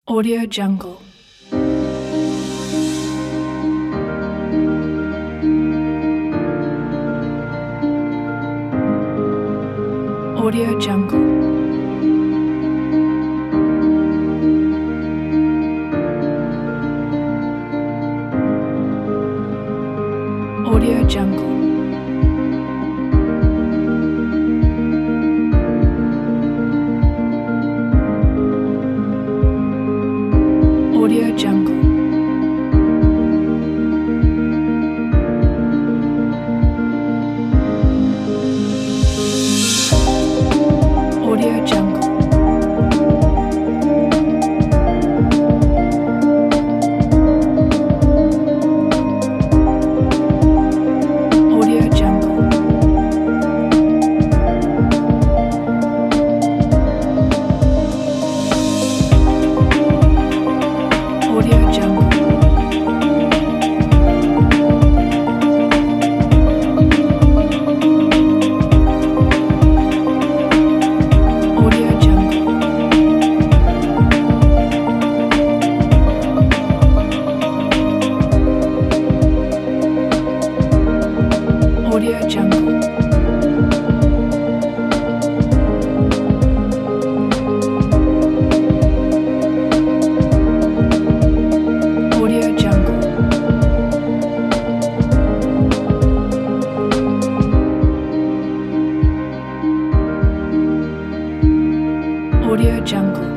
Audio Jungle. Audio Jungle. Audio Jungle. Audio Jungle. Audio Jungle. Audio Jungle. Audio Jungle. Audio Jungle. Audio Jungle. Audio Jungle.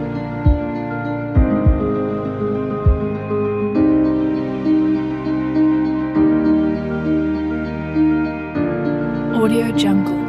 Audio Jungle.